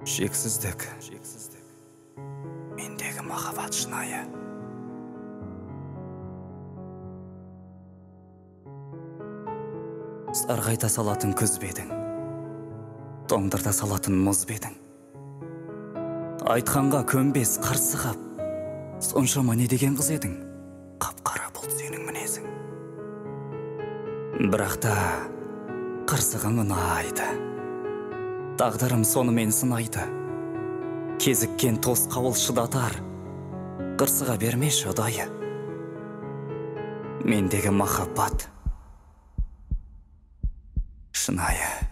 Шексіздік. Мендегі махаббат шынайы. Сарғайта салатын күз бедің, тоңдырта салатын мұз бедің. Айтқанға көнбес қарсы қап, соншама не деген қыз едің, қап-қара бұлт сенің мінезің. Бірақ та қырсығың ұнайды, тағдырым сонымен сынайды. Кезіккен тосқауыл шыдатар, қырсыға бермеші ұдайы. Мендегі махаббат шынайы.